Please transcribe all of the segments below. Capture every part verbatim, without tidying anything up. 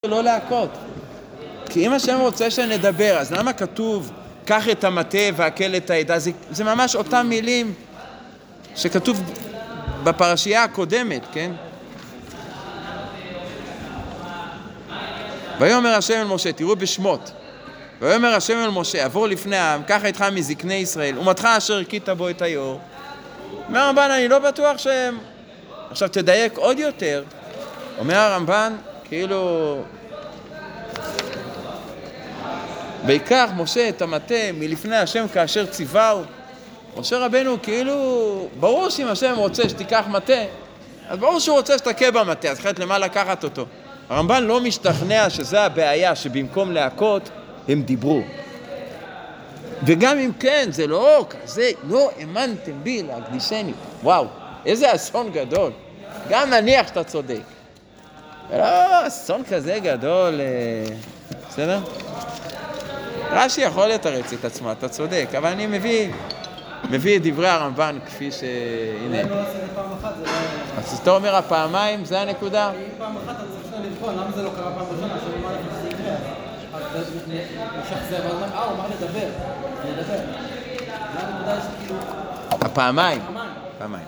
לא להכות. כי אם השם רוצה שנדבר, אז למה כתוב קח את המטה והקל את העדה? זה, זה ממש אותם מילים שכתוב בפרשייה הקודמת, כן? ויאמר השם אל משה, תראו בשמות, ויאמר השם אל משה, עבור לפני העם, קח איתך מזקני ישראל, ומתך אשר הכית בו את היאור. אומר הרמב"ן, אני לא בטוח שהם... עכשיו תדייק עוד יותר. אומר הרמב"ן, כאילו... ויקח משה את המטה מלפני השם כאשר ציווהו. משה רבנו כאילו, ברור שאם השם רוצה שתיקח מטה, אז ברור שהוא רוצה שתכה במטה, אז אחרת למה לקחת אותו? הרמב"ן לא משתכנע שזה הבעיה, שבמקום להכות הם דיברו. וגם אם כן, זה לא כזה, לא האמנתם בי להקדישני. וואו, איזה אסון גדול. גם נניח שאתה צודק. לא, אסון כזה גדול, בסדר? רש"י יכול לתרץ את עצמו, אתה צודק, אבל אני מביא, מביא את דברי הרמב"ן כפי ש... הנה. לא עושה את פעם אחת, זה לא... אז אתה אומר הפעמיים, זה הנקודה? אם פעם אחת, אז אפשר לבחון, למה זה לא קרה פעם ראשונה? עכשיו הוא אמר לך שזה יקרה. אז זה משחזר, ואז אומר, אה, הוא אמר לדבר, לדבר. זה הנקודה שכאילו... הפעמיים. פעמיים.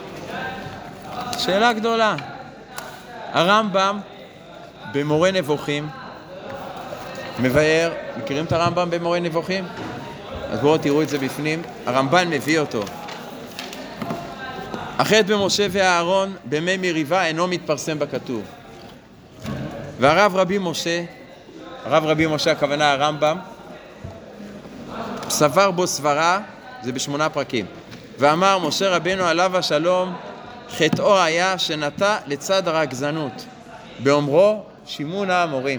שאלה גדולה. הרמב"ם במורה נבוכים מבאר, מכירים את הרמב"ם במורה נבוכים? אז בואו תראו את זה בפנים. הרמב"ן מביא אותו. החטא במשה ואהרון במי מריבה אינו מתפרסם בכתוב. והרב רבי משה, הרב רבי משה הכוונה הרמב"ם, סבר בו סברה, זה בשמונה פרקים, ואמר משה רבנו עליו השלום, חטאו היה שנטה לצד הרגזנות, באומרו שימון האמורים.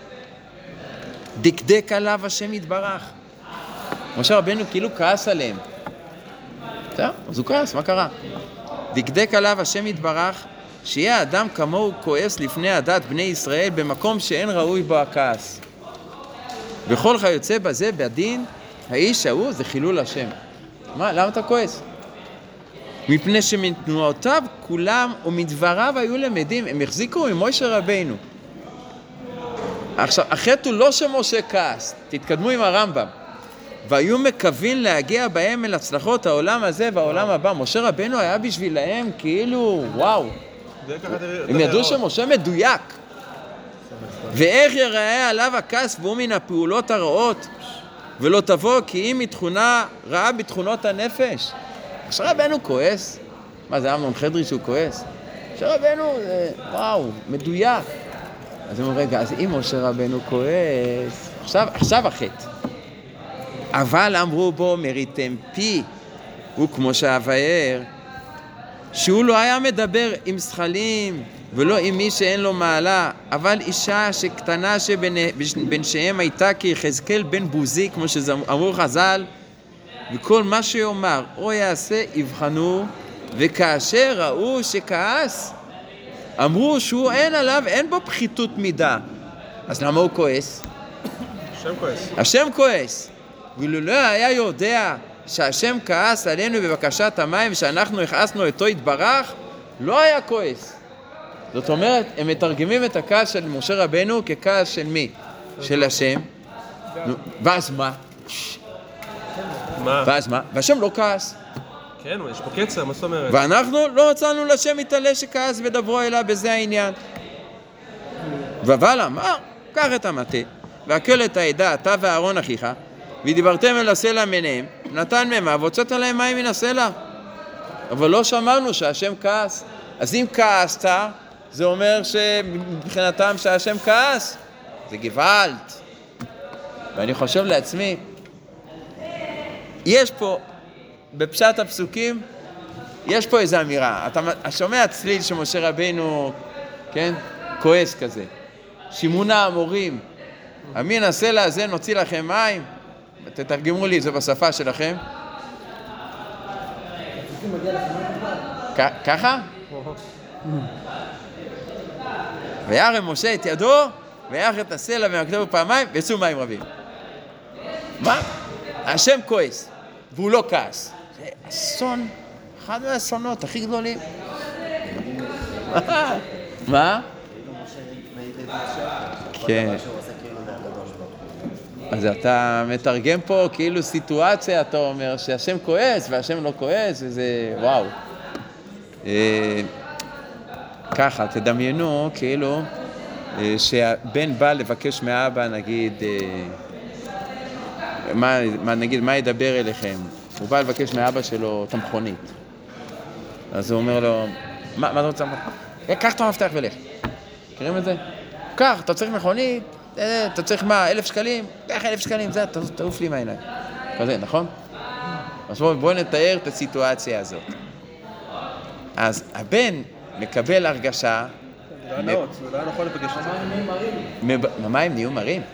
דקדק עליו השם יתברך. משה רבנו כאילו כעס עליהם. טוב, אז הוא כעס, מה קרה? דקדק עליו השם יתברך, שיהיה אדם כמוהו כועס לפני הדת בני ישראל במקום שאין ראוי בו הכעס. בכל כיוצא בזה בדין, האיש ההוא זה חילול השם. מה, למה אתה כועס? מפני שמתנועותיו כולם ומדבריו היו למדים, הם החזיקו ממשה רבנו. עכשיו, החטא הוא לא שמשה כעס, תתקדמו עם הרמב"ם. והיו מקווים להגיע בהם אל הצלחות העולם הזה והעולם הבא. משה רבנו היה בשבילהם כאילו, וואו. הם ידעו שמשה מדויק. ואיך יראה עליו הכעס והוא מן הפעולות הרעות, ולא תבוא כי אם מתכונה רעה בתכונות הנפש. משה רבנו כועס. מה, זה אמנון חדרי שהוא כועס? משה רבנו, זה, וואו, מדויק. אז הם אומרים, רגע, אז אם משה רבנו כועס, עכשיו, עכשיו החטא. אבל אמרו בו, מריתם פי, הוא כמו שהבאר, שהוא לא היה מדבר עם שכלים, ולא עם מי שאין לו מעלה, אבל אישה שקטנה שבין שהם הייתה כיחזקאל בן בוזי, כמו שאמרו חז"ל, וכל מה שיאמר או יעשה יבחנו, וכאשר ראו שכעס, אמרו שהוא אין עליו, אין בו פחיתות מידה. אז למה הוא כועס? השם כועס. השם כועס. ולולא היה יודע שהשם כעס עלינו בבקשת המים שאנחנו הכעסנו אותו יתברך, לא היה כועס. זאת אומרת, הם מתרגמים את הכעס של משה רבנו ככעס של מי? של השם. ואז מה? מה? ואז מה? והשם לא כעס. כן, יש פה קצר, מה זאת אומרת? ואנחנו לא מצאנו לשם מתעלה שכעס ודברו אליו, בזה העניין. אבל אמר, קח את המטה, והקל את העדה, אתה ואהרון אחיך, ודיברתם אל הסלע מניהם, נתן ממה, והוצאת להם מים מן הסלע. אבל לא שמענו שהשם כעס. אז אם כעסת, זה אומר שמבחינתם שהשם כעס. זה גוואלד. ואני חושב לעצמי, יש פה, בפשט הפסוקים, יש פה איזו אמירה. אתה שומע צליל שמשה רבנו, כן, כועס כזה. שימון האמורים, מן הסלע הזה נוציא לכם מים. תתרגמו לי את זה בשפה שלכם. ככה? וירם משה את ידו, ויח את הסלע ומקדמו פעמיים, ויצאו מים רבים. מה? השם כועס, והוא לא כעס. זה אסון, אחד מהאסונות הכי גדולים. מה? כן. דבר שהוא עושה כאילו זה הקדוש ברוך הוא. אז אתה מתרגם פה כאילו סיטואציה, אתה אומר שהשם כועס והשם לא כועס, וזה וואו. אה, ככה, תדמיינו כאילו אה, שהבן בא לבקש מהאבא, נגיד, אה, מה, מה, נגיד, מה ידבר אליכם? הוא בא לבקש מהאבא שלו את המכונית. אז הוא אומר לו, מה, מה אתה רוצה? אה, קח את המפתח ולך. מכירים את זה? קח, אתה צריך מכונית, אה, אתה צריך מה, אלף שקלים? קח אלף שקלים, זה, תעוף לי מהעיניים. כזה, נכון? אז בואו בוא נתאר את הסיטואציה הזאת. אז הבן מקבל הרגשה... זה היה נאות, זה היה נכון לפגש את זה. המים נהיו מרים?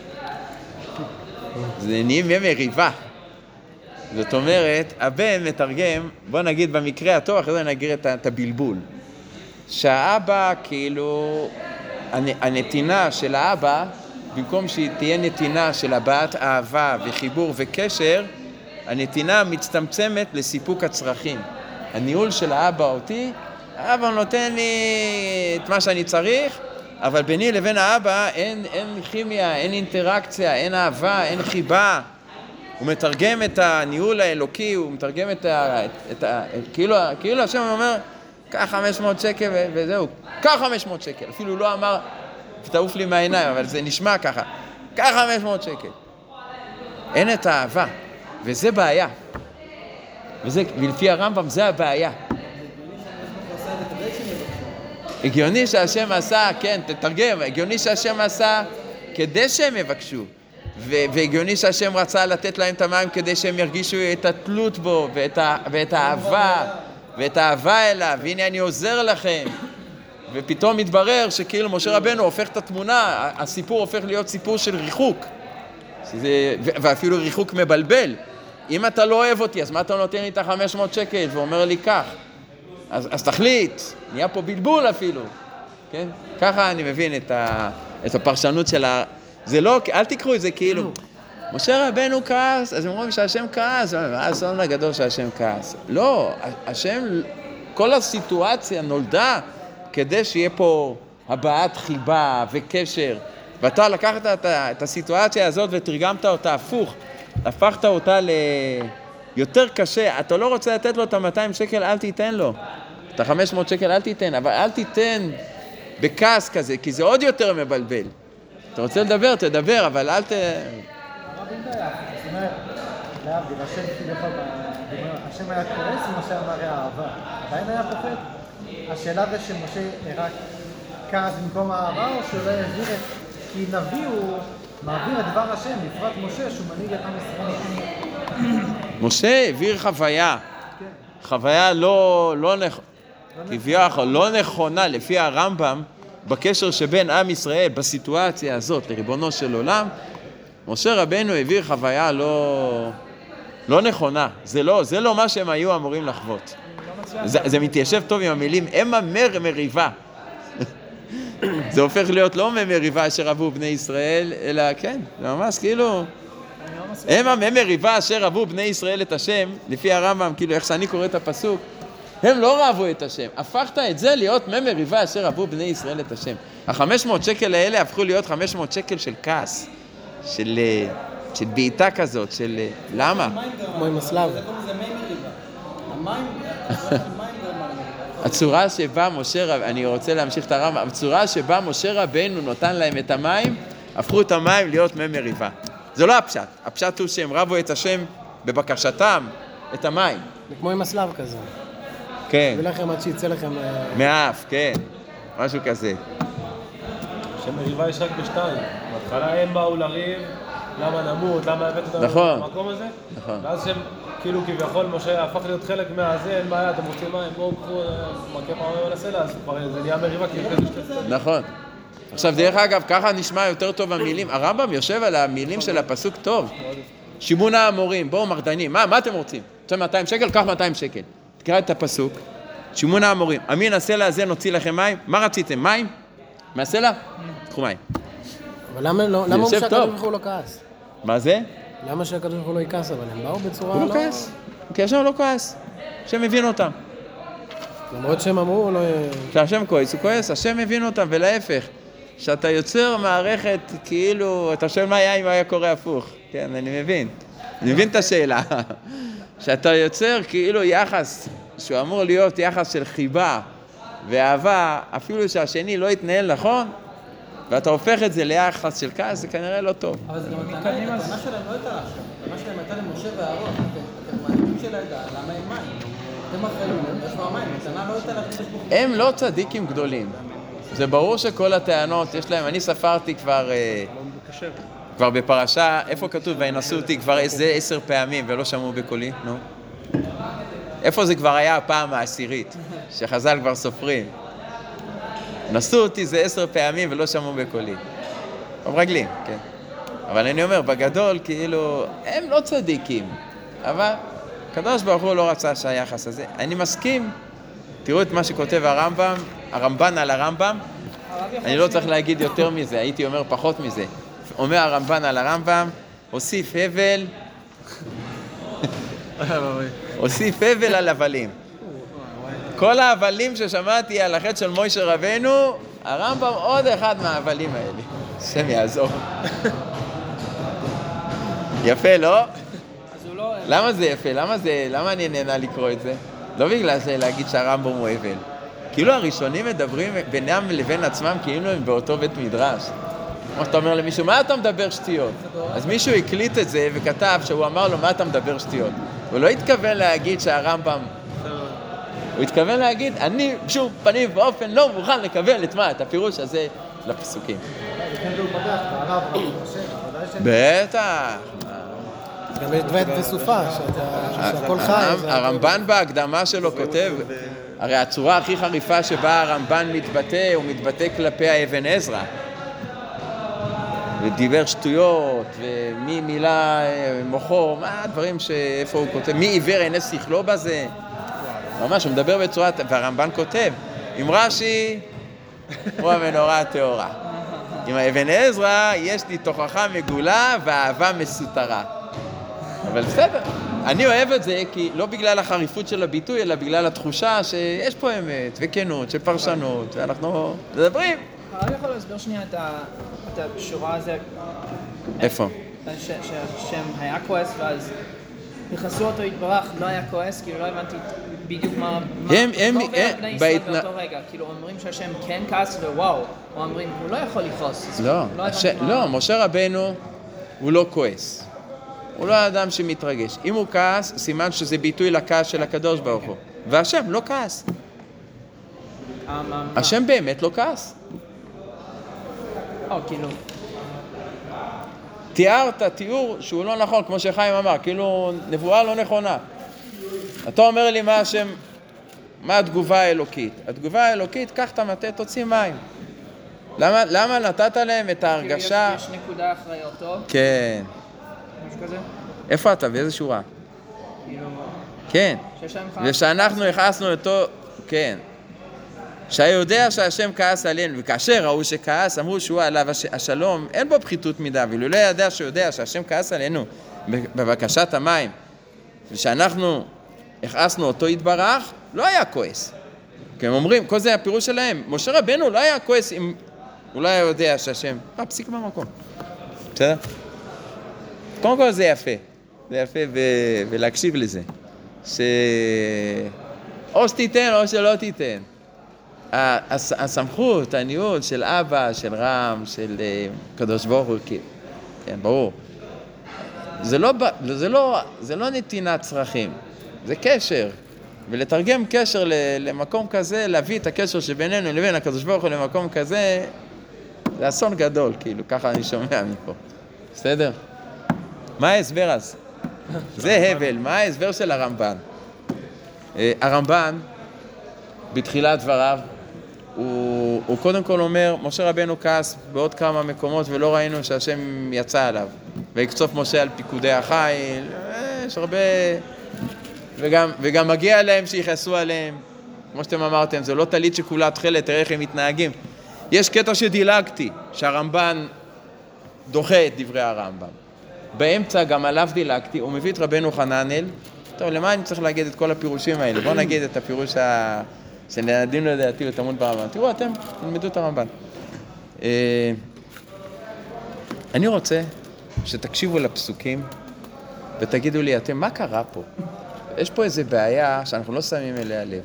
זה נהיים מריבה. זאת אומרת, הבן מתרגם, בוא נגיד במקרה הטוב, אחרי זה נגיד את הבלבול. שהאבא, כאילו, הנתינה של האבא, במקום שהיא תהיה נתינה של הבעת אהבה וחיבור וקשר, הנתינה מצטמצמת לסיפוק הצרכים. הניהול של האבא אותי, האבא נותן לי את מה שאני צריך, אבל ביני לבין האבא אין, אין כימיה, אין אינטראקציה, אין אהבה, אין חיבה. הוא מתרגם את הניהול האלוקי, הוא מתרגם את ה... את, את ה כאילו, כאילו השם אומר, קח חמש מאות שקל ו- וזהו, קח חמש מאות שקל. אפילו לא אמר, תעוף לי מהעיניים, אבל זה נשמע ככה. קח חמש מאות שקל. אין את האהבה, וזה בעיה. וזה, ולפי הרמב"ם, זה הבעיה. הגיוני שהשם עשה, כן, תתרגם, הגיוני שהשם עשה כדי שהם יבקשו. והגיוני שהשם רצה לתת להם את המים כדי שהם ירגישו את התלות בו ואת, ה- ואת האהבה ואת האהבה אליו, והנה אני עוזר לכם. ופתאום מתברר שכאילו משה רבנו הופך את התמונה, הסיפור הופך להיות סיפור של ריחוק. שזה, ואפילו ריחוק מבלבל. אם אתה לא אוהב אותי, אז מה אתה נותן לי את ה-חמש מאות שקל ואומר לי כך? אז, אז תחליט, נהיה פה בלבול אפילו. כן? ככה אני מבין את, ה, את הפרשנות של ה... זה לא, אל תקחו את זה כאילו, משה רבנו כעס, אז הם אומרים שהשם כעס, האסון הגדול שהשם כעס. לא, השם, כל הסיטואציה נולדה כדי שיהיה פה הבעת חיבה וקשר, ואתה לקחת את, את הסיטואציה הזאת ותרגמת אותה הפוך, הפכת אותה ליותר קשה, אתה לא רוצה לתת לו את ה-מאתיים שקל, אל תיתן לו, את ה-חמש מאות שקל אל תיתן, אבל אל תיתן בכעס כזה, כי זה עוד יותר מבלבל. אתה רוצה לדבר, תדבר, אבל אל ת... רבים בעיה, זאת אומרת, להבדיל, השם כביכול, השם היה כועס ומשה אמר אהבה, עדיין היה פוחד? השאלה זה שמשה רק כעס במקום האהבה, או שהוא לא יעביר את... כי נביא הוא מעביר את דבר השם, בפרט משה, שהוא מנהיג את עם ישראל. משה העביר חוויה, חוויה לא, לא נכונה, כביכול, לא נכונה, לפי הרמב"ם, בקשר שבין עם ישראל, בסיטואציה הזאת, לריבונו של עולם, משה רבנו העביר חוויה לא, לא נכונה. זה לא, זה לא מה שהם היו אמורים לחוות. זה, זה מתיישב טוב עם המילים, הם המר מריבה. זה הופך להיות לא מריבה אשר רבו בני ישראל, אלא כן, זה ממש כאילו, הם המריבה אשר רבו בני ישראל את השם, לפי הרמב"ם, כאילו איך שאני קורא את הפסוק, הם לא רבו את השם, הפכת את זה להיות מריבה אשר רבו בני ישראל את השם. ה-חמש מאות שקל האלה הפכו להיות חמש מאות שקל של כעס, של, של בעיטה כזאת, של למה? כמו עם הסלב. זה קוראים לזה מי מריבה. המים, המים גרמה למריבה. הצורה שבה משה רב... אני רוצה להמשיך את הרמב"ם, הצורה שבה משה רבנו נותן להם את המים, הפכו את המים להיות מי מריבה. זה לא הפשט, הפשט הוא שהם רבו את השם בבקשתם, את המים. זה כמו עם הסלב כזה. כן. ולכם עד שיצא לכם... מאף, כן. משהו כזה. שמריבה יש רק בשתיים. בהתחלה הם באו לריב, למה נמות, למה הבאת אותנו נכון. במקום הזה. נכון. ואז שהם, כאילו כביכול, משה הפך להיות חלק מהזה, אין בעיה, אתם רוצים מים, בואו קחו מכה פעמים על הסלע, אז כבר זה נהיה מריבה, כאילו כזה שתי צדדים. נכון. עכשיו, דרך אגב, ככה נשמע יותר טוב המילים. הרמב"ם יושב על המילים של הפסוק טוב. שימון האמורים, בואו מרדנים, מה, מה אתם רוצים? רוצים מאתיים שקל? קח מאתיים שקל. תקרא את הפסוק. שימון האמורים, אמין הסלע הזה נוציא לכם מים? מה רציתם? מים? מהסלע? תקחו מים. אבל למה לא, למה הוא שהקדוש ברוך הוא לא כעס? מה זה? למה שהקדוש ברוך הוא לא יכעס? אבל הם באו בצורה הוא לא... לא כעס. כי השם לא כועס. השם מבין אותם. למרות שהם אמרו, לא... כשהשם כועס, הוא כועס, השם מבין אותם, ולהפך. שאתה יוצר מערכת כאילו, אתה שואל מה היה אם היה קורה הפוך, כן, אני מבין, אני מבין את השאלה, שאתה יוצר כאילו יחס, שהוא אמור להיות יחס של חיבה ואהבה, אפילו שהשני לא יתנהל נכון, ואתה הופך את זה ליחס של כעס, זה כנראה לא טוב. אבל זה גם הטענה שלהם לא הייתה עכשיו, הטענה שלהם הייתה למשה ואהרון, אתם מנהיגים של העדה, למה הם מים? אתם אחרים, יש לו המים, הטענה לא הייתה להכניס פה. הם לא צדיקים גדולים. זה ברור שכל הטענות יש להם, אני ספרתי כבר, כבר בפרשה, איפה כתוב, וינשאו אותי כבר איזה עשר פעמים ולא שמעו בקולי, נו? איפה זה כבר היה הפעם העשירית, שחז"ל כבר סופרים? נשאו אותי זה עשר פעמים ולא שמעו בקולי. רגלים, כן. אבל אני אומר, בגדול, כאילו, הם לא צדיקים, אבל הקדוש ברוך הוא לא רצה שהיחס הזה. אני מסכים, תראו את מה שכותב הרמב"ם, הרמב"ן על הרמב"ם, אני לא צריך להגיד יותר מזה, הייתי אומר פחות מזה. אומר הרמב"ן על הרמב"ם, הוסיף הבל, הוסיף הבל על הבלים. כל ההבלים ששמעתי על החטא של מוישה רבנו, הרמב"ם עוד אחד מההבלים האלה. השם יעזור. יפה, לא? למה זה יפה? למה זה, למה אני נהנה לקרוא את זה? לא בגלל זה להגיד שהרמב"ם הוא הבל. כאילו הראשונים מדברים בינם לבין עצמם כאילו הם באותו בית מדרש. כמו שאתה אומר למישהו, מה אתה מדבר שטויות? אז מישהו הקליט את זה וכתב שהוא אמר לו, מה אתה מדבר שטויות? הוא לא התכוון להגיד שהרמב"ם... הוא התכוון להגיד, אני בשום פנים ואופן לא מוכן לקבל את מה? את הפירוש הזה לפסוקים. בטח. גם יש דבט וסופה, שהכל חי. הרמב"ן בהקדמה שלו כותב, הרי הצורה הכי חריפה שבה הרמב"ן מתבטא, הוא מתבטא כלפי האבן עזרא. ודיבר שטויות, ומי מילה מוחו, מה הדברים שאיפה הוא כותב, מי עיוור עיני שכלו בזה. ממש, הוא מדבר בצורה, והרמב"ן כותב, עם רש"י, הוא המנורה הטהורה. עם האבן עזרא, יש לי תוכחה מגולה ואהבה מסותרה. אבל בסדר, אני אוהב את זה כי לא בגלל החריפות של הביטוי, אלא בגלל התחושה שיש פה אמת וכנות, של פרשנות, ואנחנו מדברים. אני יכול להסביר שנייה את השורה הזה. איפה? שהשם היה כועס, ואז נכנסו אותו התברך, לא היה כועס, כאילו לא הבנתי בדיוק מה... הם, הם, מה עובר על בני ישראל באותו רגע? כאילו אומרים שהשם כן כעס ווואו, או אומרים, הוא לא יכול לכעוס. לא, לא, משה רבנו הוא לא כועס. הוא לא האדם שמתרגש. אם הוא כעס, סימן שזה ביטוי לכעס של הקדוש ברוך הוא. והשם לא כעס. השם באמת לא כעס. או, כאילו... תיארת תיאור שהוא לא נכון, כמו שחיים אמר, כאילו נבואה לא נכונה. אתה אומר לי מה השם, מה התגובה האלוקית? התגובה האלוקית, קח את המטה, תוציא מים. למה, למה נתת להם את ההרגשה... יש נקודה אחרי אותו? כן. משהו כזה? איפה אתה? באיזה שורה? כאילו... כן. ושאנחנו הכעסנו אותו, כן. שהיודע שהשם כעס עלינו, וכאשר ראו שכעס, אמרו שהוא עליו השלום, אין בו פחיתות מידה, ואילו לא ידע שיודע שהשם כעס עלינו בבקשת המים, ושאנחנו הכעסנו אותו יתברך, לא היה כועס. כי הם אומרים, כל זה הפירוש שלהם, משה רבנו לא היה כועס אם הוא לא היה יודע שהשם, אה, פסיק במקום. בסדר? קודם כל זה יפה, זה יפה ו- ולהקשיב לזה, ש... או שתיתן או שלא תיתן. הסמכות, הניהול של אבא, של רם, של קדוש ברוך הוא, כן, ברור. זה לא, זה לא, זה לא נתינת צרכים, זה קשר. ולתרגם קשר למקום כזה, להביא את הקשר שבינינו לבין הקדוש ברוך הוא למקום כזה, זה אסון גדול, כאילו, ככה אני שומע מפה. בסדר? מה ההסבר אז? זה הבל, מה ההסבר של הרמב"ן? הרמב"ן, בתחילת דבריו, הוא, הוא קודם כל אומר, משה רבנו כעס בעוד כמה מקומות ולא ראינו שהשם יצא עליו. ויקצוף משה על פיקודי החיל, יש הרבה... וגם, וגם מגיע להם שיחסו עליהם. כמו שאתם אמרתם, זה לא תלית שכולה תחלת, תראה איך הם מתנהגים. יש קטע שדילגתי, שהרמב"ן דוחה את דברי הרמב"ם. באמצע גם עליו דילגתי, הוא מביא את רבנו חננאל. טוב, למה אני צריך להגיד את כל הפירושים האלה? בואו נגיד את הפירוש ה... שנדעים לדעתי לתלמוד ברמב"ן. תראו, אתם תלמדו את הרמב"ן. אה, אני רוצה שתקשיבו לפסוקים ותגידו לי אתם, מה קרה פה? יש פה איזו בעיה שאנחנו לא שמים אליה לב.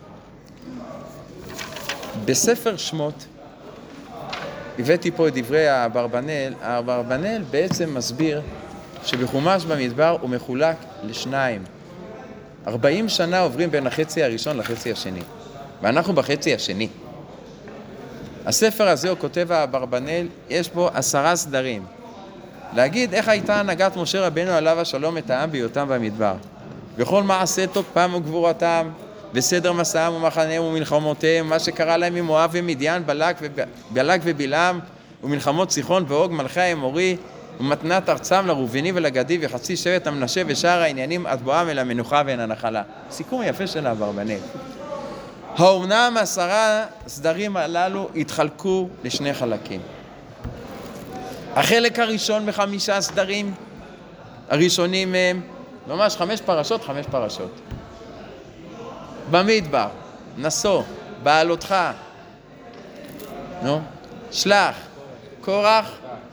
בספר שמות, הבאתי פה את דברי האברבנאל, האברבנאל בעצם מסביר שבחומש במדבר הוא מחולק לשניים. ארבעים שנה עוברים בין החצי הראשון לחצי השני, ואנחנו בחצי השני. הספר הזה, הוא כותב האברבנאל, יש בו עשרה סדרים. להגיד איך הייתה הנהגת משה רבנו עליו השלום את העם בהיותם במדבר. וכל מעשה תוקפם וגבורתם, וסדר מסעם ומחניהם ומלחמותיהם, מה שקרה להם ממואב ומדיין, בלק, וב... בלק ובלעם, ומלחמות סיחון ואוג מלכי האמורי, ומתנת ארצם לראובני ולגדי וחצי שבט המנשה ושאר העניינים עד בואם אל המנוחה ואל הנחלה. סיכום יפה של האברבנאל. האומנם עשרה סדרים הללו התחלקו לשני חלקים. החלק הראשון בחמישה סדרים, הראשונים הם ממש חמש פרשות, חמש פרשות. במדבר, נסו, בעלותך, נו, שלח, קורח,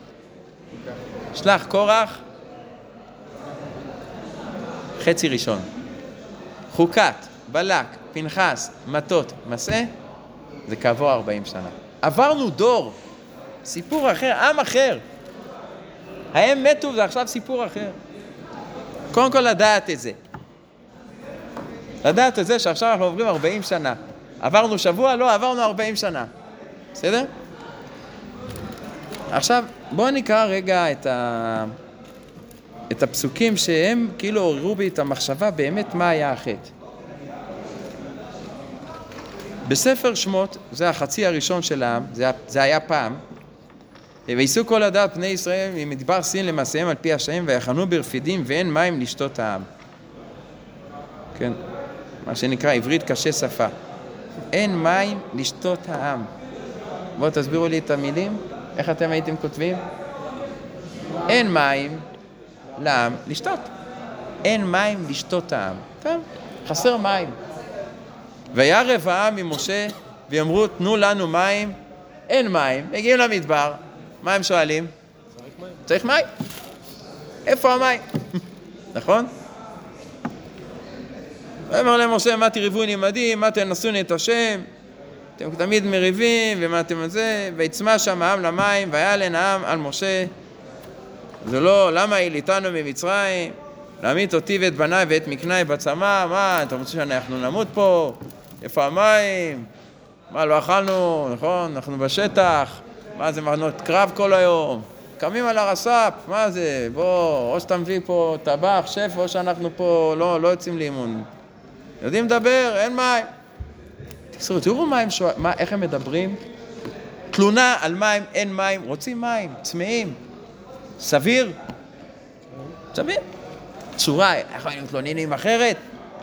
שלח קורח, חצי ראשון. חוקת, בלק, פנחס, מטות, מסע, זה כעבור ארבעים שנה. עברנו דור, סיפור אחר, עם אחר. הם מתו, זה עכשיו סיפור אחר. קודם כל לדעת את זה. לדעת את זה שעכשיו אנחנו עוברים ארבעים שנה. עברנו שבוע, לא, עברנו ארבעים שנה. בסדר? עכשיו, בואו נקרא רגע את, ה... את הפסוקים שהם כאילו עוררו בי את המחשבה באמת מה היה החטא. בספר שמות, זה החצי הראשון של העם, זה, זה היה פעם, ויסעו כל הדעת בני ישראל ממדבר סין למעשיהם על פי השם, ויחנו ברפידים ואין מים לשתות העם. כן, מה שנקרא עברית קשה שפה. אין מים לשתות העם. בואו תסבירו לי את המילים, איך אתם הייתם כותבים? אין מים לעם לשתות. אין מים לשתות העם. כן, חסר מים. וירב העם ממשה ויאמרו תנו לנו מים, אין מים, מגיעים למדבר, מה הם שואלים? צריך מים. צריך מים. איפה המים? נכון? ואומר למשה, מה תריבוני עמדי, מה תנסוני את השם, אתם תמיד מריבים ומה אתם את זה, ויצמא שם העם למים ויעלן העם על משה, זה לא, למה העליתנו ממצרים, להמית אותי ואת בניי ואת מקניי בצמא, מה, אתם רוצים שאנחנו נמות פה? איפה המים? מה, לא אכלנו, נכון? אנחנו בשטח, מה זה מרנות קרב כל היום? קמים על הרס"פ, מה זה? בוא, או שאתה מביא פה טבח, שף, או שאנחנו פה לא, לא יוצאים לאימון. יודעים לדבר, אין מים. תראו, תראו מה הם שואל, מה, איך הם מדברים? תלונה על מים, אין מים, רוצים מים, צמאים. סביר? סביר. צורה, איך היינו מתלוננים אחרת?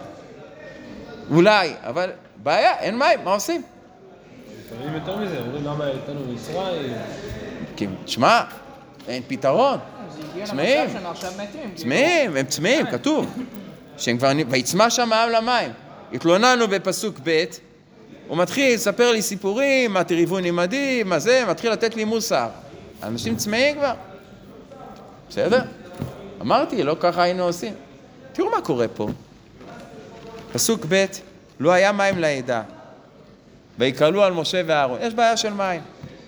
אולי, אבל בעיה, אין מים, מה עושים? לפעמים יותר מזה, אומרים למה הייתנו מישראל? כי, תשמע, אין פתרון. צמאים, צמאים, הם צמאים, כתוב. שהם כבר, ויצמא שם העם למים. התלוננו בפסוק ב', הוא מתחיל לספר לי סיפורים, מה תריבון עמדי, מה זה, מתחיל לתת לי מוסר. אנשים צמאים כבר. בסדר? אמרתי, לא ככה היינו עושים. תראו מה קורה פה. פסוק ב', לא היה מים לעדה. ויקרלו על משה ואהרון. יש בעיה של מים.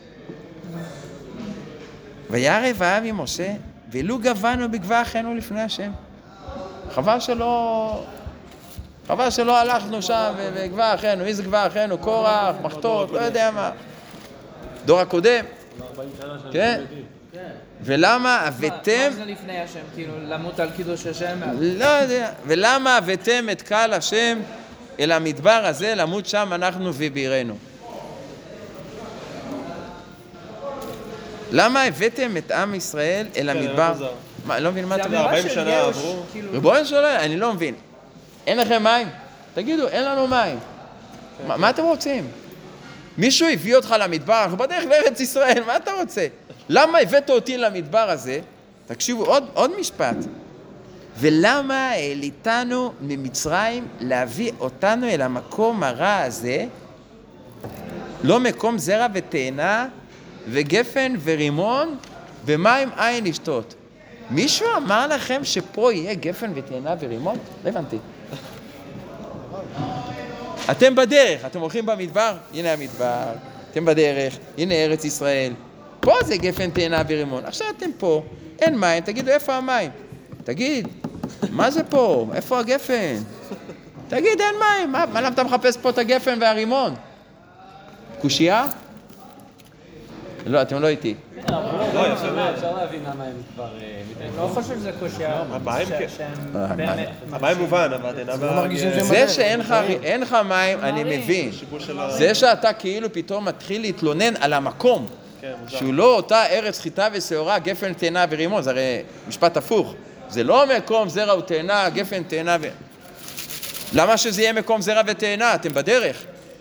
וירב העם עם משה, ולו גבנו בגבה אחינו לפני השם. חבל שלא... חבל שלא הלכנו שם בגבה אחינו. מי זה גבה אחינו? קורח, מחתות, לא יודע מה. דור הקודם. כן. ולמה הבאתם... מה זה לפני השם? כאילו, למות על קידוש השם? לא יודע. ולמה הבאתם את קהל השם אל המדבר הזה, למות שם אנחנו ובירנו? למה הבאתם את עם ישראל אל המדבר? מה, לא מבין מה אתם... ארבעים שנה עברו. ריבונו של עולם, אני לא מבין. אין לכם מים? תגידו, אין לנו מים. מה אתם רוצים? מישהו הביא אותך למדבר, אנחנו בדרך לארץ ישראל, מה אתה רוצה? למה הבאת אותי למדבר הזה? תקשיבו, עוד, עוד משפט. ולמה העליתנו ממצרים להביא אותנו אל המקום הרע הזה, לא מקום זרע ותאנה, וגפן ורימון ומים אין לשתות. מישהו אמר לכם שפה יהיה גפן ותאנה ורימון? לא הבנתי. אתם בדרך, אתם הולכים במדבר, הנה המדבר, אתם בדרך, הנה ארץ ישראל, פה זה גפן תאנה ורימון, עכשיו אתם פה, אין מים, תגידו איפה המים? תגיד, מה זה פה? איפה הגפן? תגיד, אין מים, מה, מה למה אתה מחפש פה את הגפן והרימון? קושייה? לא, אתם לא איתי. לא, יפה מאוד. אפשר להבין למה הם כבר... אני לא חושב שזה קושייה. המים כן. שהם באמת... המים מובן, אבל תאנה לא מרגישים שהם זה שאין לך, אין לך מים, אני מבין. זה שאתה כאילו פתאום מתחיל להתלונן על המקום, שהוא לא אותה ארץ חיטה ושעורה, גפן תאנה ורימון, זה הרי משפט הפוך. זה לא מקום זרע ותאנה, גפן תאנה ו... למה שזה יהיה מקום זרע ותאנה? אתם בדרך.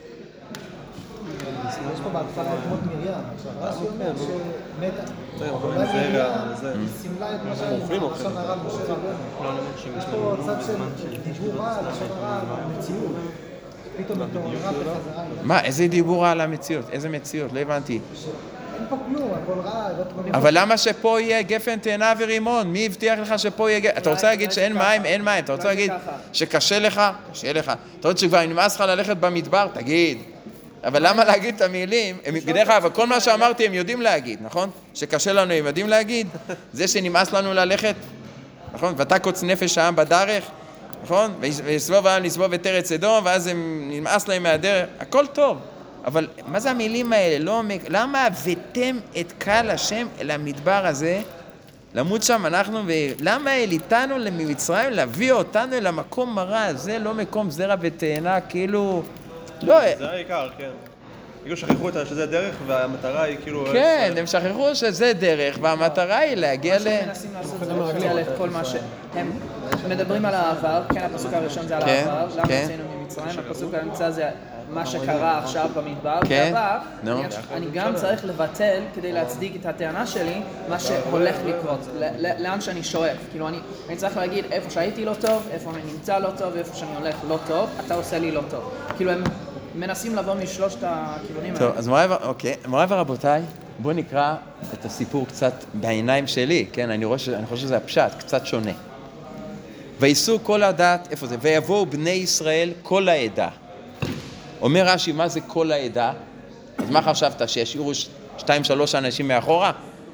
יש פה בהתחלה את מות מרים, עכשיו רש"י אומר שמתה. אולי מרים סימלה את מה שהיה לשון הרע על משה רבנו. יש פה צד של דיבור רע, לשון הרע, המציאות. פתאום התעוררה בחזרה. מה, איזה דיבור על המציאות? איזה מציאות? לא הבנתי. אין פה כלום, הכל רע. אבל למה שפה יהיה גפן תאנה ורימון? מי הבטיח לך שפה יהיה גפן? אתה רוצה להגיד שאין מים? אין מים. אתה רוצה להגיד שקשה לך? קשה לך. אתה רוצה שכבר נמאס לך ללכת במדבר? תגיד. אבל למה להגיד את המילים? בדרך כלל, כל מה שאמרתי הם יודעים להגיד, נכון? שקשה לנו הם יודעים להגיד? זה שנמאס לנו ללכת, נכון? ותקוץ נפש העם בדרך, נכון? ויסבוב העם לסבוב את ארץ אדום, ואז הם נמאס להם מהדרך, הכל טוב. אבל מה זה המילים האלה? לא, למה הבאתם את קהל השם אל המדבר הזה? למות שם אנחנו, ולמה העליתנו ממצרים להביא אותנו אל המקום מרע הזה, לא מקום זרע ותאנה, כאילו... לא... זה העיקר, כן. כאילו שכחו אותה שזה דרך, והמטרה היא כאילו... כן, הם שכחו שזה דרך, והמטרה היא להגיע ל... מה שהם מנסים לעשות זה לבטל את כל מה ש... הם מדברים על העבר, כן, הפסוק הראשון זה על העבר, למה יצאנו ממצרים, הפסוק האמצע זה מה שקרה עכשיו במדבר, בעבר, אני גם צריך לבטל כדי להצדיק את הטענה שלי, מה שהולך לקרות, לאן שאני שואף. כאילו אני צריך להגיד איפה שהייתי לא טוב, איפה אני נמצא לא טוב, איפה שאני הולך לא טוב, אתה עושה לי לא טוב. כאילו הם מנסים לבוא משלושת הכיוונים האלה. טוב, אז מוריי, אוקיי, מוריי ורבותיי, בואו נקרא את הסיפור קצת בעיניים שלי, כן, אני רואה ש... אני חושב שזה הפשט, קצת שונה. וייסעו כל הדת, איפה זה? ויבואו בני ישראל כל העדה. אומר רש"י, מה זה כל העדה? אז מה חשבת, שישאירו שתיים שלוש אנשים מאחורה?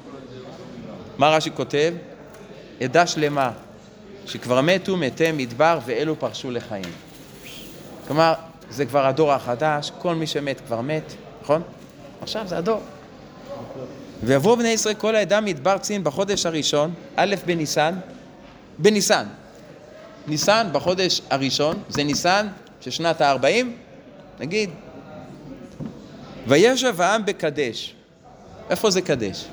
מה רש"י כותב? עדה שלמה, שכבר מתו מתי מדבר ואלו פרשו לחיים. כלומר, זה כבר הדור החדש, כל מי שמת כבר מת, נכון? עכשיו זה הדור. ויבואו בני ישראל כל העדה מדבר צין בחודש הראשון, א' בניסן, בניסן. ניסן בחודש הראשון, זה ניסן של שנת ה-ארבעים, נגיד. וישב העם בקדש. איפה זה קדש?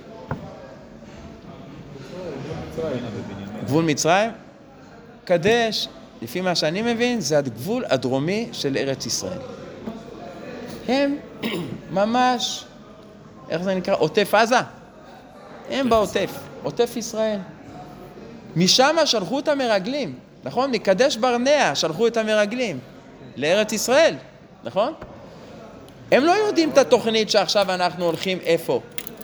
גבול מצרים? קדש, לפי מה שאני מבין, זה הגבול הדרומי של ארץ ישראל. הם ממש, איך זה נקרא? עוטף עזה? הם בעוטף, עוטף ישראל. משם שלחו את המרגלים, נכון? מקדש ברנע שלחו את המרגלים לארץ ישראל, נכון? הם לא יודעים את התוכנית שעכשיו אנחנו הולכים איפה.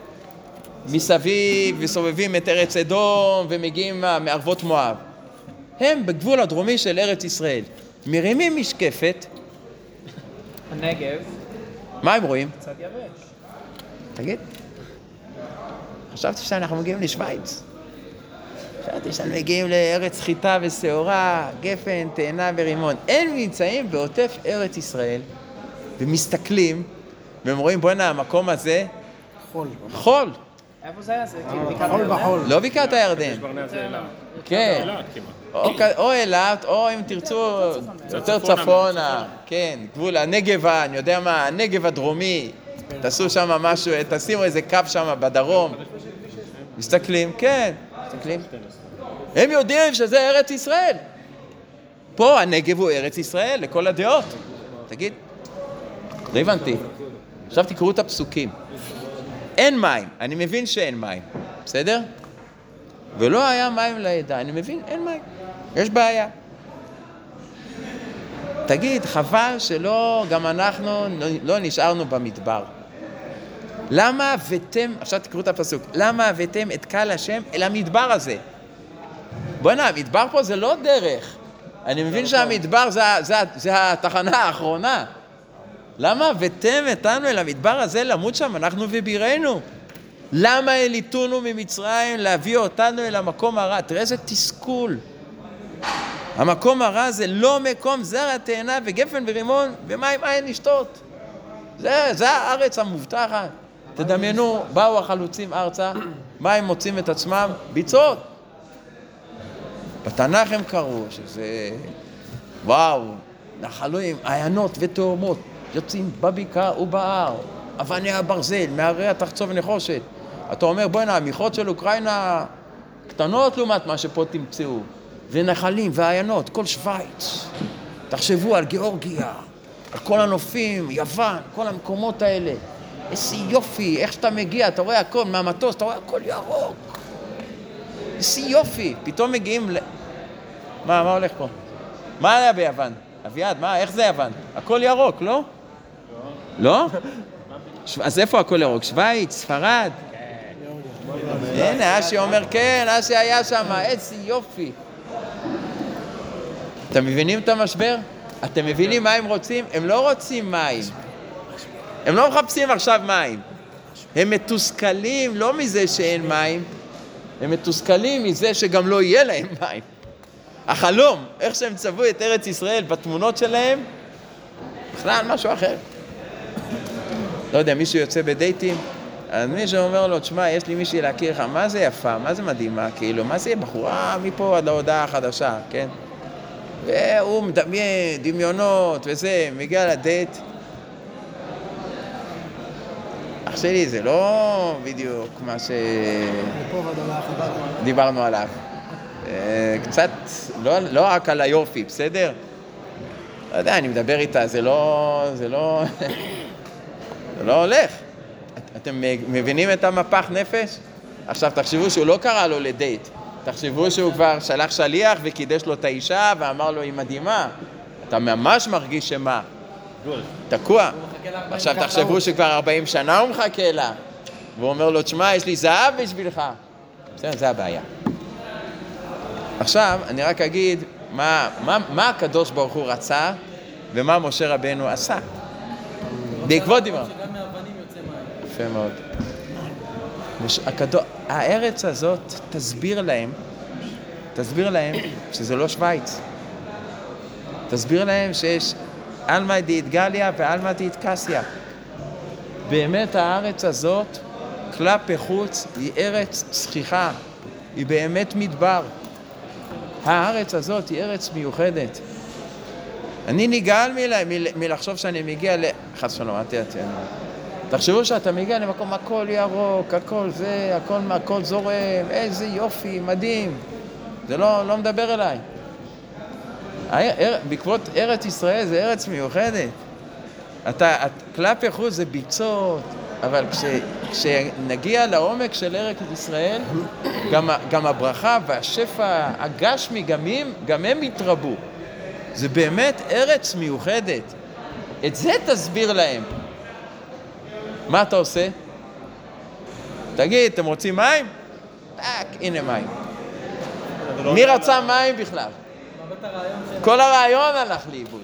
מסביב וסובבים את ארץ אדום ומגיעים מערבות מואב. הם בגבול הדרומי של ארץ ישראל. מרימים משקפת. הנגב. מה הם רואים? קצת יבש. תגיד. חשבתי שאנחנו מגיעים לשוויץ. חשבתי שאנחנו מגיעים לארץ חיטה ושעורה, גפן, תאנה ורימון. הם נמצאים בעוטף ארץ ישראל ומסתכלים והם רואים, בוא'נה, המקום הזה חול. חול. איפה זה היה? זה כאילו בקעת הירדן? לא בקעת הירדן. כן. או, או אלת, או אם תרצו יותר צפונה, כן, גבול הנגב, אני יודע מה, הנגב הדרומי, תעשו שם משהו, תשימו איזה קו שם בדרום, מסתכלים, כן, מסתכלים, הם יודעים שזה ארץ ישראל, פה הנגב הוא ארץ ישראל, לכל הדעות, תגיד, לא הבנתי, עכשיו תקראו את הפסוקים, אין מים, אני מבין שאין מים, בסדר? ולא היה מים לעדה, אני מבין, אין מים, יש בעיה. תגיד, חבל שלא, גם אנחנו לא נשארנו במדבר. למה הבאתם, עכשיו תקראו את הפסוק, למה הבאתם את קהל השם אל המדבר הזה? בוא'נה, המדבר פה זה לא דרך. אני מבין שהמדבר זה, זה, זה התחנה האחרונה. למה הבאתם אותנו אל המדבר הזה למות שם, אנחנו ובירנו? למה העליתונו ממצרים להביא אותנו אל המקום הרע? תראה איזה תסכול. המקום הרע זה לא מקום זרע תאנה וגפן ורימון ומים אין לשתות. זה, זה הארץ המובטחת. תדמיינו, באו החלוצים ארצה, מה הם מוצאים את עצמם? ביצות. בתנ"ך הם קראו שזה, וואו, נחלים, עיינות ותאומות, יוצאים בבקעה ובהר, אבני הברזל, מהרי התחצוב ונחושת. אתה אומר, בוא'נה, המיכות של אוקראינה קטנות לעומת מה שפה תמצאו. ונחלים ועיינות, כל שוויץ. תחשבו על גיאורגיה, על כל הנופים, יוון, כל המקומות האלה. איזה יופי, איך שאתה מגיע, אתה רואה הכל מהמטוס, אתה רואה הכל ירוק. איזה יופי, פתאום מגיעים ל... מה, מה הולך פה? מה היה ביוון? אביעד, מה, איך זה יוון? הכל ירוק, לא? לא? אז איפה הכל ירוק? שוויץ, ספרד? הנה, אשי אומר, כן, אשי היה שם, איזה יופי. אתם מבינים את המשבר? אתם מבינים מה הם רוצים? הם לא רוצים מים. הם לא מחפשים עכשיו מים. הם מתוסכלים לא מזה שאין מים, הם מתוסכלים מזה שגם לא יהיה להם מים. החלום, איך שהם צבעו את ארץ ישראל בתמונות שלהם, בכלל משהו אחר. לא יודע, מישהו יוצא בדייטים, אז מישהו אומר לו, תשמע, יש לי מישהי להכיר לך, מה זה יפה, מה זה מדהימה, כאילו, מה זה בחורה מפה עד להודעה החדשה, כן? והוא מדמיין, דמיונות וזה, מגיע לדייט. אח שלי, זה לא בדיוק מה שדיברנו עליו. קצת, לא, לא רק על היופי, בסדר? לא יודע, אני מדבר איתה, זה לא, זה לא, זה לא הולך. אתם מבינים את המפח נפש? עכשיו, תחשבו שהוא לא קרא לו לדייט. תחשבו שהוא כבר שלח שליח וקידש לו את האישה ואמר לו, היא מדהימה. אתה ממש מרגיש שמה? תקוע. עכשיו תחשבו שכבר ארבעים שנה הוא מחכה לה. והוא אומר לו, תשמע, יש לי זהב בשבילך. בסדר, זה הבעיה. עכשיו, אני רק אגיד מה, מה, מה הקדוש ברוך הוא רצה ומה משה רבנו עשה. בעקבות דבר. שגם מהאבנים יוצא מים. יפה מאוד. הקדוש, הארץ הזאת תסביר להם, תסביר להם שזה לא שוויץ. תסביר להם שיש אלמא דאית גליה ואלמא דאית קסיה. באמת הארץ הזאת, כלפי חוץ, היא ארץ צחיחה. היא באמת מדבר. הארץ הזאת היא ארץ מיוחדת. אני נגעל מלחשוב שאני מגיע ל... חס שלום, אל תהיה. תחשבו שאתה מגיע למקום, הכל ירוק, הכל זה, הכל, הכל זורם, איזה יופי, מדהים. זה לא, לא מדבר אליי. בעקבות ארץ ישראל זה ארץ מיוחדת. אתה, את, כלפי חוץ זה ביצות, אבל כש, כשנגיע לעומק של ארץ ישראל, גם, גם הברכה והשפע הגשמי, גם הם, גם הם יתרבו. זה באמת ארץ מיוחדת. את זה תסביר להם. מה אתה עושה? תגיד, אתם רוצים מים? טק, הנה מים. מי רצה מים בכלל? כל הרעיון הלך לאיבוד.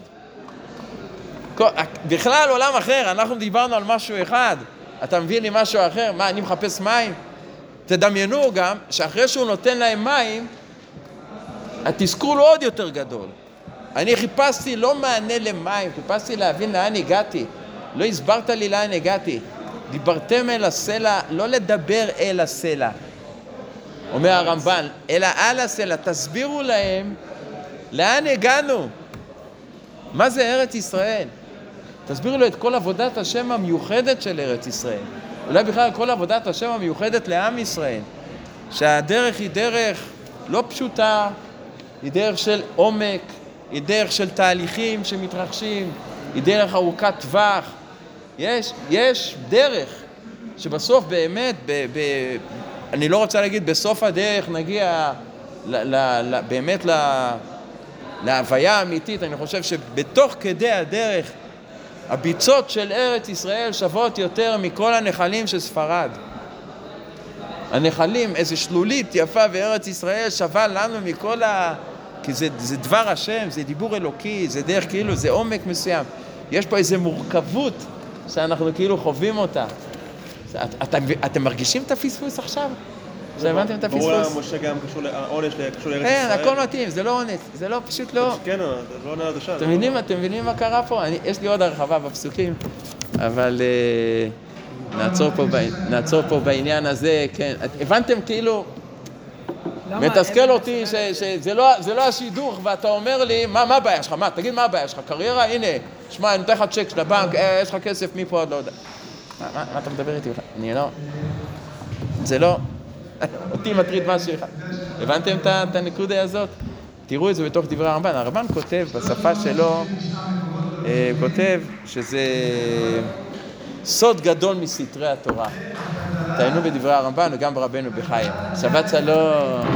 בכלל עולם אחר, אנחנו דיברנו על משהו אחד, אתה מביא לי משהו אחר, מה, אני מחפש מים? תדמיינו גם שאחרי שהוא נותן להם מים, התסכול הוא עוד יותר גדול. אני חיפשתי לא מענה למים, חיפשתי להבין לאן הגעתי. לא הסברת לי לאן הגעתי. דיברתם אל הסלע, לא לדבר אל הסלע. אומר הרמב"ן, אלא על הסלע, תסבירו להם לאן הגענו. מה זה ארץ ישראל? תסבירו לו את כל עבודת השם המיוחדת של ארץ ישראל. אולי בכלל כל עבודת השם המיוחדת לעם ישראל. שהדרך היא דרך לא פשוטה, היא דרך של עומק, היא דרך של תהליכים שמתרחשים, היא דרך ארוכת טווח. יש, יש דרך שבסוף באמת, ב, ב, אני לא רוצה להגיד בסוף הדרך נגיע ל, ל, ל, באמת ל, להוויה האמיתית. אני חושב שבתוך כדי הדרך הביצות של ארץ ישראל שוות יותר מכל הנחלים של ספרד. הנחלים, איזה שלולית יפה בארץ ישראל שווה לנו מכל ה... כי זה, זה דבר השם, זה דיבור אלוקי, זה דרך כאילו, זה עומק מסוים. יש פה איזו מורכבות שאנחנו כאילו חווים אותה. את, את, אתם מרגישים את הפספוס עכשיו? שהבנתם את הפספוס? ברור משה גם קשור לעונש, קשור לארץ ישראל. כן, הכל מתאים, זה לא עונש, זה לא, פשוט לא... כן, זה לא עונה לדשה. אתם מבינים, אתם מבינים מה קרה פה? אני, יש לי עוד הרחבה בפסוקים, אבל uh, נעצור, פה ב, נעצור פה בעניין הזה, כן. הבנתם כאילו, מתסכל אותי ש, שזה לא, זה לא השידוך, ואתה אומר לי, מה, מה הבעיה שלך? מה, תגיד מה הבעיה שלך? קריירה? הנה, שמע, אני נותן לך צ'ק של הבנק, אה, יש לך כסף מפה עוד לא יודע. מה, מה, מה אתה מדבר איתי? אני לא... זה לא... אותי מטריד משהו אחד. הבנתם את הנקודה הזאת? תראו את זה בתוך דברי הרמב"ן. הרמב"ן כותב בשפה שלו, כותב שזה סוד גדול מסתרי התורה. תעיינו בדברי הרמב"ן וגם ברבנו בחיים. שבת שלום.